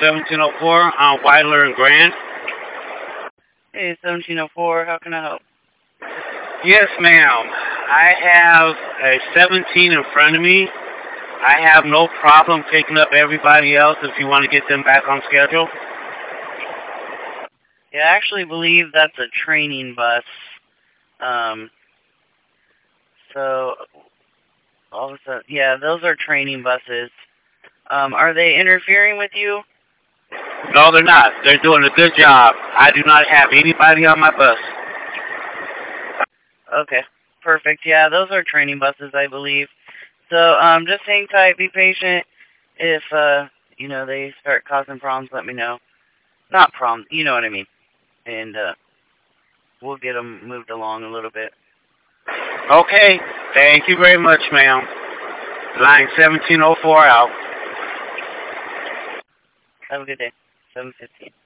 1704 on Weiler and Grand. Hey, 1704, how can I help? Yes, ma'am. I have a 17 in front of me. I have no problem picking up everybody else if you want to get them back on schedule. Yeah, I actually believe that's a training bus. So, all of a sudden, yeah, those are training buses. Are they interfering with you? No, they're not. They're doing a good job. I do not have anybody on my bus. Okay, perfect. Yeah, those are training buses, I believe. So, just hang tight, be patient. If, they start causing problems, let me know. Not problems, you know what I mean. And, we'll get them moved along a little bit. Okay. Thank you very much, ma'am. Line 1704 out. Have a good day. 7:15.